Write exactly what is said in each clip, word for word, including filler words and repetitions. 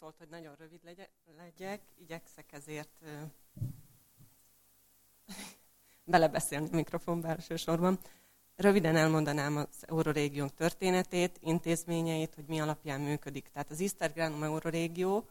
szólt, hogy nagyon rövid legyek, igyekszek ezért belebeszélni a mikrofonba elsősorban. Röviden elmondanám az Eurorégiónk történetét, intézményeit, hogy mi alapján működik. Tehát az Iszter Gránum Eurorégió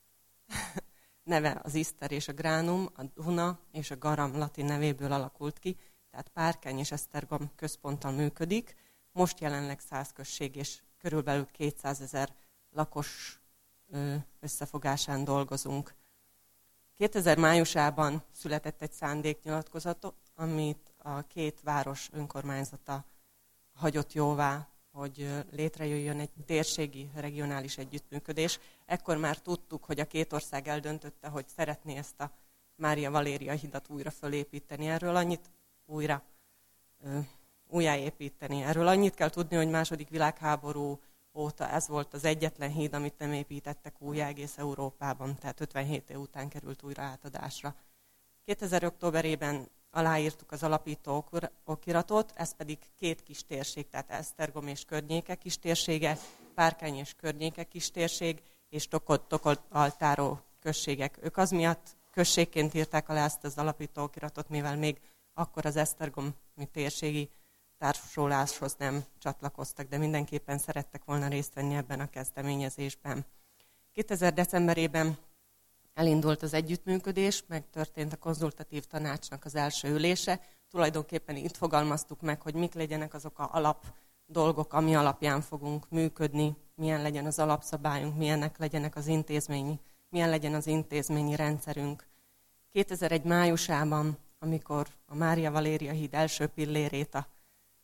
neve az Iszter és a Gránum, a Duna és a Garam latin nevéből alakult ki, tehát Párkány és Esztergom központtal működik. Most jelenleg száz község és körülbelül kétszázezer lakos összefogásán dolgozunk. kétezer májusában született egy szándéknyilatkozat, amit a két város önkormányzata hagyott jóvá, hogy létrejöjjön egy térségi, regionális együttműködés. Ekkor már tudtuk, hogy a két ország eldöntötte, hogy szeretné ezt a Mária Valéria hidat újra fölépíteni. Erről annyit újra ö, újjáépíteni. Erről annyit kell tudni, hogy második világháború óta ez volt az egyetlen híd, amit nem építettek újjá egész Európában, tehát ötvenhét év után került újra átadásra. kétezer októberében aláírtuk az alapító okiratot, ez pedig két kis térség, tehát Esztergom és környéke kis térsége, Párkány és környéke kis térség, és Tokod-Altáró községek. Ők az miatt községként írták alá ezt az alapító okiratot, mivel még akkor az esztergomi térségi társuláshoz nem csatlakoztak, de mindenképpen szerettek volna részt venni ebben a kezdeményezésben. kétezer decemberében elindult az együttműködés, megtörtént a konzultatív tanácsnak az első ülése. Tulajdonképpen itt fogalmaztuk meg, hogy mik legyenek azok az alap dolgok, ami alapján fogunk működni, milyen legyen az alapszabályunk, milyenek legyenek az intézményi, milyen legyen az intézményi rendszerünk. kétezer-egy májusában, amikor a Mária Valéria híd első pillérét a,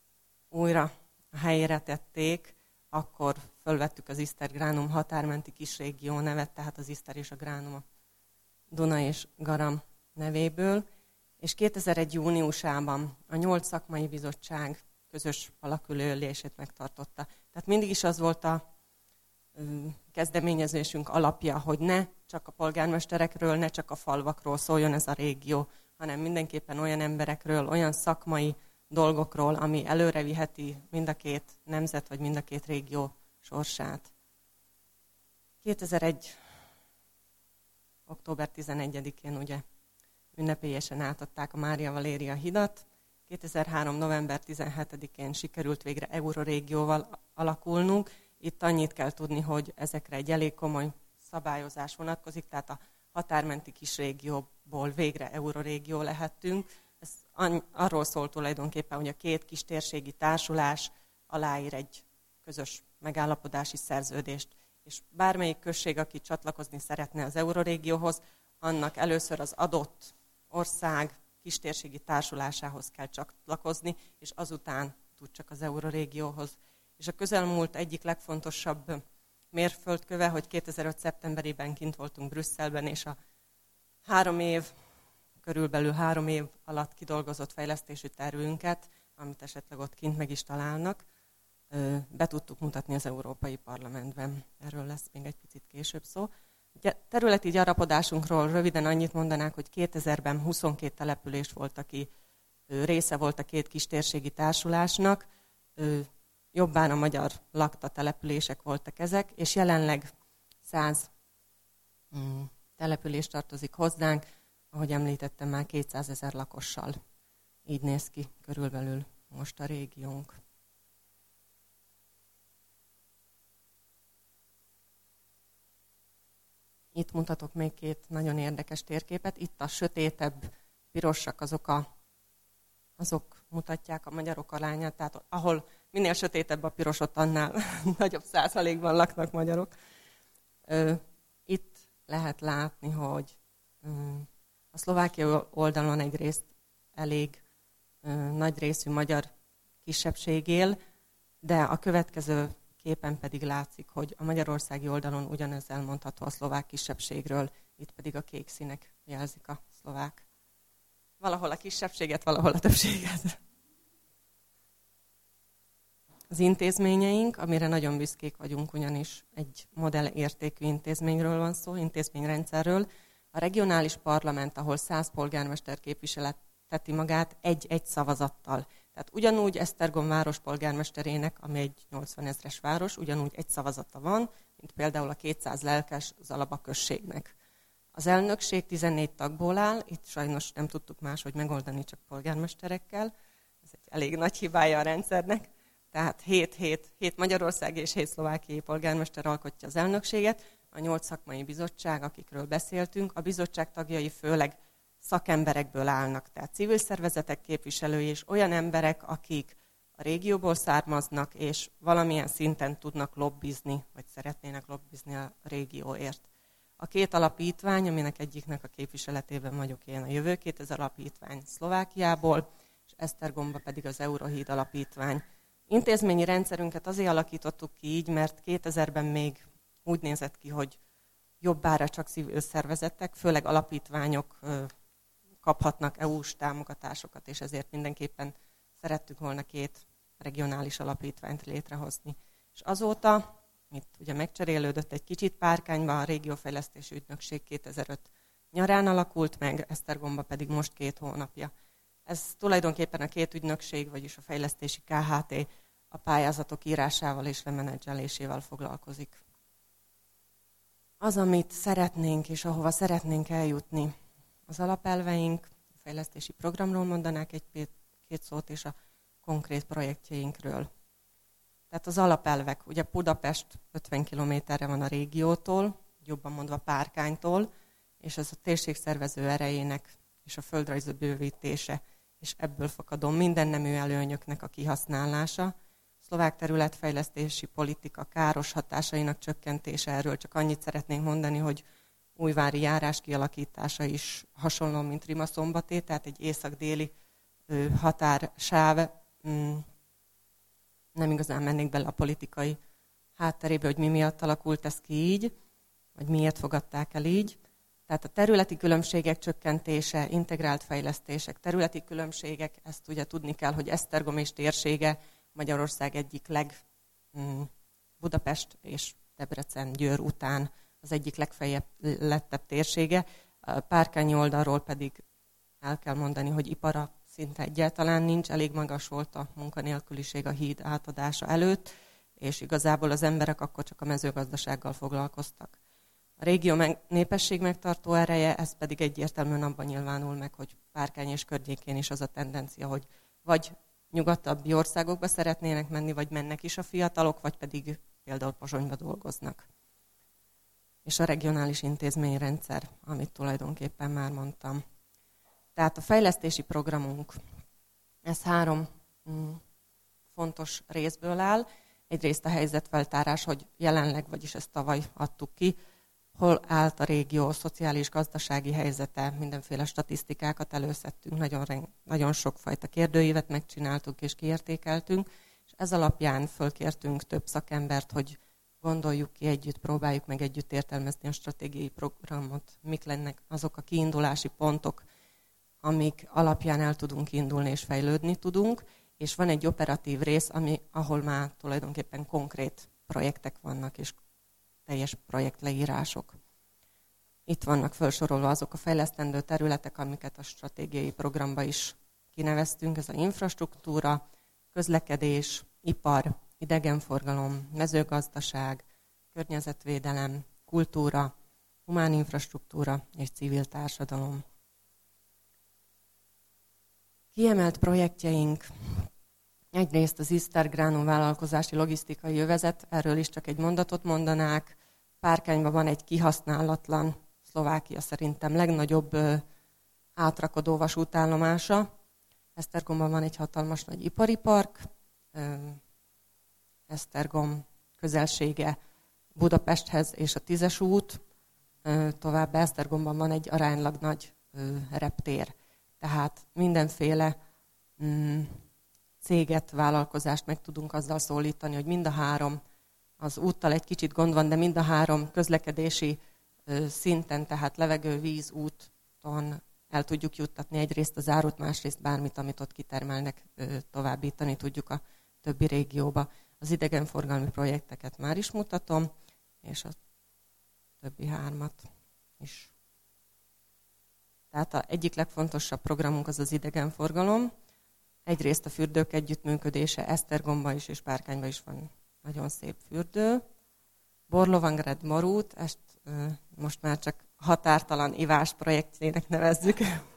újra a helyére tették, akkor fölvettük az Iszter Gránum határmenti kisrégió nevet, tehát az Iszter és a Gránum a Duna és Garam nevéből, és kétezer-egy júniusában a nyolc szakmai bizottság közös alakülő ülését megtartotta. Tehát mindig is az volt a ö, kezdeményezésünk alapja, hogy ne csak a polgármesterekről, ne csak a falvakról szóljon ez a régió, hanem mindenképpen olyan emberekről, olyan szakmai dolgokról, ami előre viheti mind a két nemzet, vagy mind a két régió sorsát. kétezer-egy október tizenegyedikén ugye ünnepélyesen átadták a Mária Valéria hidat. kétezer-három november tizenhetedikén sikerült végre Eurorégióval alakulnunk. Itt annyit kell tudni, hogy ezekre egy elég komoly szabályozás vonatkozik, tehát a határmenti kisrégióból végre Eurorégió lehettünk. Ez arról szól tulajdonképpen, hogy a két kis térségi társulás aláír egy közös megállapodási szerződést, és bármelyik község, aki csatlakozni szeretne az Eurorégióhoz, annak először az adott ország kistérségi társulásához kell csatlakozni, és azután tud csak az Eurorégióhoz. És a közelmúlt egyik legfontosabb mérföldköve, hogy kétezer-öt szeptemberében kint voltunk Brüsszelben, és a három év, körülbelül három év alatt kidolgozott fejlesztési tervünket, amit esetleg ott kint meg is találnak, be tudtuk mutatni az Európai Parlamentben. Erről lesz még egy picit később szó. Területi gyarapodásunkról röviden annyit mondanák, hogy kétezerben huszonkét település volt, aki része volt a két kistérségi társulásnak. Jobbán a magyar lakta települések voltak ezek, és jelenleg száz település tartozik hozzánk, ahogy említettem, már kétszázezer lakossal. Így néz ki körülbelül most a régiónk. Itt mutatok még két nagyon érdekes térképet. Itt a sötétebb pirosak azok, a, azok mutatják a magyarok arányát, tehát ahol minél sötétebb a piros, ott annál nagyobb százalékban laknak magyarok. Itt lehet látni, hogy a szlovákiai oldalon egyrészt elég nagy részű magyar kisebbség él, de a következő képen pedig látszik, hogy a magyarországi oldalon ugyanez elmondható a szlovák kisebbségről, itt pedig a kék színek jelzik a szlovák. Valahol a kisebbséget, valahol a többséget. Az intézményeink, amire nagyon büszkék vagyunk, ugyanis egy modellértékű intézményről van szó, intézményrendszerről. A regionális parlament, ahol száz polgármester képviselteti magát egy-egy szavazattal. Tehát ugyanúgy Esztergom város polgármesterének, ami egy nyolcvan ezres város, ugyanúgy egy szavazata van, mint például a kétszáz lelkes Zalaba községnek. Az elnökség tizennégy tagból áll, itt sajnos nem tudtuk máshogy megoldani, csak polgármesterekkel. Ez egy elég nagy hibája a rendszernek. Tehát hét magyarországi és hét szlovákiai polgármester alkotja az elnökséget, a nyolc szakmai bizottság, akikről beszéltünk, a bizottság tagjai főleg szakemberekből állnak, tehát civil szervezetek képviselői és olyan emberek, akik a régióból származnak, és valamilyen szinten tudnak lobbizni, vagy szeretnének lobbizni a régióért. A két alapítvány, aminek egyiknek a képviseletében vagyok én, a Jövőkét, ez alapítvány Szlovákiából, és Esztergomba pedig az Eurohíd alapítvány. Intézményi rendszerünket azért alakítottuk ki így, mert kétezerben még úgy nézett ki, hogy jobbára csak civil szervezetek, főleg alapítványok kaphatnak é u-s támogatásokat, és ezért mindenképpen szerettük volna két regionális alapítványt létrehozni. És azóta, itt ugye megcserélődött egy kicsit Párkányba, a Régiófejlesztési Ügynökség kétezer-öt nyarán alakult meg, Esztergomba pedig most két hónapja. Ez tulajdonképpen a két ügynökség, vagyis a fejlesztési ká há té a pályázatok írásával és lemenedzselésével foglalkozik. Az, amit szeretnénk és ahova szeretnénk eljutni, az alapelveink, a fejlesztési programról mondanák egy-két szót, és a konkrét projektjeinkről. Tehát az alapelvek, ugye Budapest ötven kilométerre van a régiótól, jobban mondva Párkánytól, és ez a térségszervező erejének és a földrajzi bővítése, és ebből fakadó minden nemű előnyöknek a kihasználása. Szlovák területfejlesztési politika káros hatásainak csökkentése, erről csak annyit szeretnénk mondani, hogy újvári járás kialakítása is hasonló, mint Rimaszombaté, tehát egy észak-déli határsáv. Nem igazán mennék bele a politikai hátterébe, hogy mi miatt alakult ez ki így, vagy miért fogadták el így. Tehát a területi különbségek csökkentése, integrált fejlesztések, területi különbségek, ezt ugye tudni kell, hogy Esztergom és térsége Magyarország egyik leg, Budapest és Debrecen, Győr után az egyik legfeljebb lettebb térsége. A párkányi oldalról pedig el kell mondani, hogy ipara szinte egyáltalán nincs, elég magas volt a munkanélküliség a híd átadása előtt, és igazából az emberek akkor csak a mezőgazdasággal foglalkoztak. A régió meg, népesség megtartó ereje, ez pedig egyértelműen abban nyilvánul meg, hogy Párkány és környékén is az a tendencia, hogy vagy nyugatabbi országokba szeretnének menni, vagy mennek is a fiatalok, vagy pedig például Pozsonyba dolgoznak. És a regionális intézményrendszer, amit tulajdonképpen már mondtam. Tehát a fejlesztési programunk, ez három mm, fontos részből áll. Egyrészt a helyzetfeltárás, hogy jelenleg, vagyis ezt tavaly adtuk ki, hol állt a régió szociális-gazdasági helyzete, mindenféle statisztikákat előszedtünk, nagyon, nagyon sokfajta kérdőívet megcsináltunk és kiértékeltünk, és ez alapján fölkértünk több szakembert, hogy gondoljuk ki együtt, próbáljuk meg együtt értelmezni a stratégiai programot, mik lennek azok a kiindulási pontok, amik alapján el tudunk indulni és fejlődni tudunk, és van egy operatív rész, ami, ahol már tulajdonképpen konkrét projektek vannak, és teljes projektleírások. Itt vannak felsorolva azok a fejlesztendő területek, amiket a stratégiai programba is kineveztünk, ez a infrastruktúra, közlekedés, ipar, idegenforgalom, mezőgazdaság, környezetvédelem, kultúra, humán infrastruktúra és civil társadalom. Kiemelt projektjeink, egyrészt az Isztergránum vállalkozási logisztikai övezet, erről is csak egy mondatot mondanák. Párkányban van egy kihasználatlan, Szlovákia szerintem legnagyobb ö, átrakodó vasútállomása. Esztergomban van egy hatalmas nagy ipari park, ö, Esztergom közelsége Budapesthez és a Tízes út, ö, továbbá Esztergomban van egy aránylag nagy ö, reptér. Tehát mindenféle mm, céget, vállalkozást meg tudunk azzal szólítani, hogy mind a három, az úttal egy kicsit gond van, de mind a három közlekedési ö, szinten, tehát levegő, víz, úton el tudjuk juttatni egyrészt az árut, másrészt bármit, amit ott kitermelnek, ö, továbbítani tudjuk a többi régióba. Az idegenforgalmi projekteket már is mutatom, és a többi hármat is. Tehát az egyik legfontosabb programunk az az idegenforgalom. Egyrészt a fürdők együttműködése, Esztergomban is és Párkányban is van nagyon szép fürdő. Borlovangrad Marút, ezt most már csak határtalan ivás projektjének nevezzük.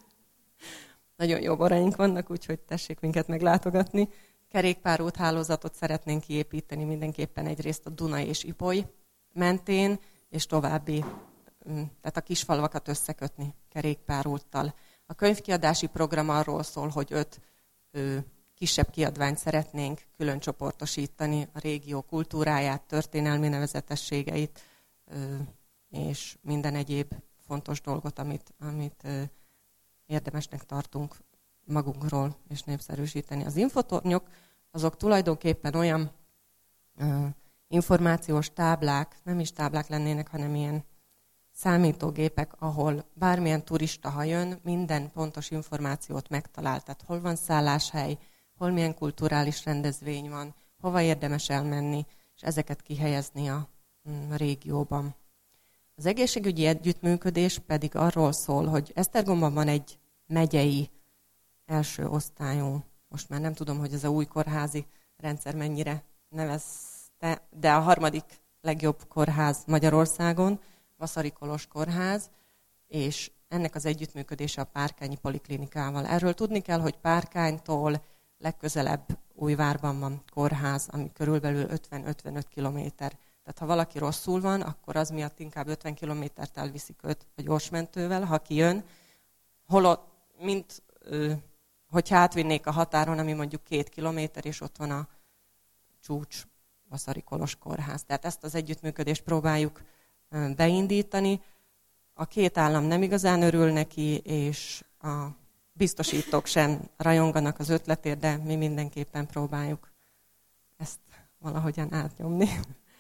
Nagyon jó boraink vannak, úgyhogy tessék minket meglátogatni. Kerékpárút hálózatot szeretnénk kiépíteni mindenképpen egyrészt a Duna és Ipoly mentén, és további, tehát a kisfalvakat összekötni kerékpárúttal. A könyvkiadási program arról szól, hogy öt ö, kisebb kiadványt szeretnénk külön csoportosítani, a régió kultúráját, történelmi nevezetességeit, ö, és minden egyéb fontos dolgot, amit, amit ö, érdemesnek tartunk magunkról, és népszerűsíteni. Az infotornyok, azok tulajdonképpen olyan ö, információs táblák, nem is táblák lennének, hanem ilyen számítógépek, ahol bármilyen turista, ha jön, minden pontos információt megtalál. Tehát hol van szálláshely, hol milyen kulturális rendezvény van, hova érdemes elmenni, és ezeket kihelyezni a, a régióban. Az egészségügyi együttműködés pedig arról szól, hogy Esztergomban van egy megyei első osztályú, most már nem tudom, hogy ez a új kórházi rendszer mennyire nevezte, de a harmadik legjobb kórház Magyarországon, Vaszary Kolos kórház, és ennek az együttműködése a Párkányi Poliklinikával. Erről tudni kell, hogy Párkánytól legközelebb Újvárban van kórház, ami körülbelül ötven-ötvenöt kilométer. Tehát ha valaki rosszul van, akkor az miatt inkább ötven kilométert elviszik őt a gyorsmentővel, ha kijön. Holott, mint hogyha átvinnék a határon, ami mondjuk két kilométer, és ott van a csúcs, Vaszary Kolos kórház. Tehát ezt az együttműködést próbáljuk beindítani. A két állam nem igazán örül neki, és a biztosítók sem rajonganak az ötletért, de mi mindenképpen próbáljuk ezt valahogyan átnyomni.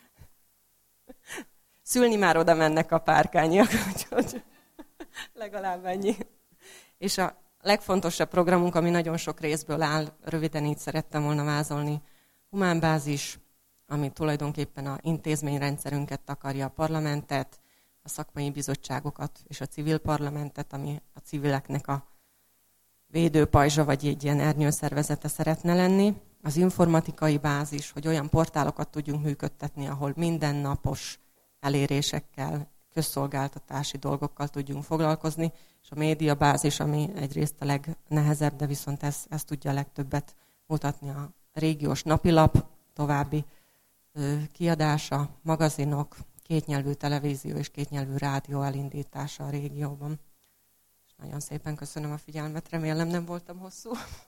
Szülni már oda mennek a párkányiak, úgyhogy legalább ennyi. És a legfontosabb programunk, ami nagyon sok részből áll, röviden így szerettem volna vázolni, humánbázis, ami tulajdonképpen a intézményrendszerünket takarja, a parlamentet, a szakmai bizottságokat és a civil parlamentet, ami a civileknek a védőpajzsa vagy egy ilyen ernyőszervezete szeretne lenni. Az informatikai bázis, hogy olyan portálokat tudjunk működtetni, ahol mindennapos elérésekkel, közszolgáltatási dolgokkal tudjunk foglalkozni, és a médiabázis, ami egyrészt a legnehezebb, de viszont ez, ez tudja a legtöbbet mutatni, a régiós napilap, további kiadása, magazinok, kétnyelvű televízió és kétnyelvű rádió elindítása a régióban. És nagyon szépen köszönöm a figyelmet, remélem nem voltam hosszú.